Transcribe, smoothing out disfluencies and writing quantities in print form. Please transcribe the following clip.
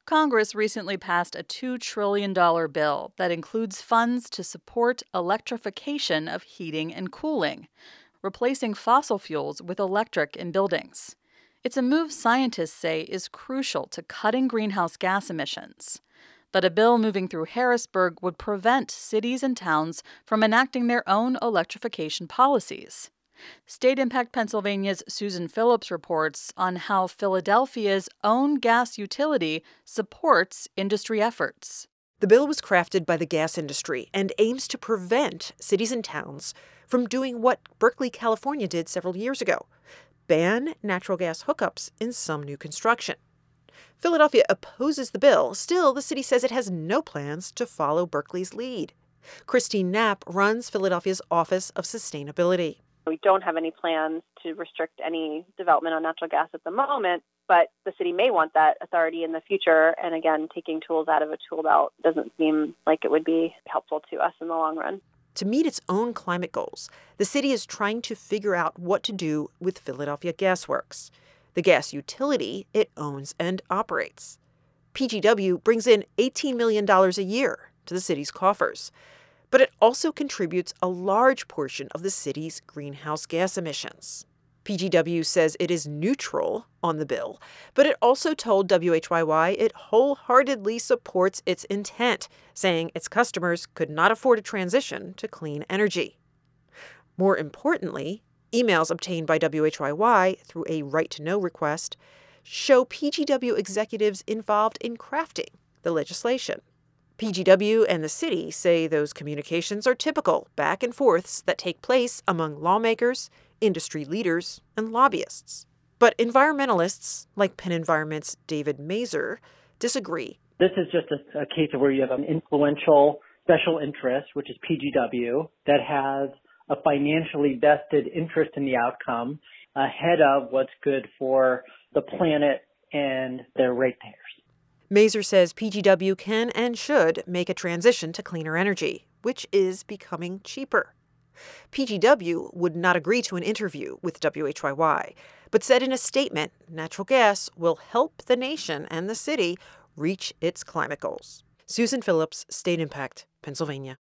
Congress recently passed a $2 trillion bill that includes funds to support electrification of heating and cooling, replacing fossil fuels with electric in buildings. It's a move scientists say is crucial to cutting greenhouse gas emissions. But a bill moving through Harrisburg would prevent cities and towns from enacting their own electrification policies. State Impact Pennsylvania's Susan Phillips reports on how Philadelphia's own gas utility supports industry efforts. The bill was crafted by the gas industry and aims to prevent cities and towns from doing what Berkeley, California did several years ago: ban natural gas hookups in some new construction. Philadelphia opposes the bill. Still, the city says it has no plans to follow Berkeley's lead. Christine Knapp runs Philadelphia's Office of Sustainability. We don't have any plans to restrict any development on natural gas at the moment, but the city may want that authority in the future. And again, taking tools out of a tool belt doesn't seem like it would be helpful to us in the long run. To meet its own climate goals, the city is trying to figure out what to do with Philadelphia Gas Works, the gas utility it owns and operates. PGW brings in $18 million a year to the city's coffers, but it also contributes a large portion of the city's greenhouse gas emissions. PGW says it is neutral on the bill, but it also told WHYY it wholeheartedly supports its intent, saying its customers could not afford a transition to clean energy. More importantly, emails obtained by WHYY through a right-to-know request show PGW executives involved in crafting the legislation. PGW and the city say those communications are typical back and forths that take place among lawmakers, industry leaders, and lobbyists. But environmentalists, like Penn Environment's David Mazur, disagree. This is just a case of where you have an influential special interest, which is PGW, that has a financially vested interest in the outcome ahead of what's good for the planet and their ratepayers. Mazur says PGW can and should make a transition to cleaner energy, which is becoming cheaper. PGW would not agree to an interview with WHYY, but said in a statement natural gas will help the nation and the city reach its climate goals. Susan Phillips, State Impact, Pennsylvania.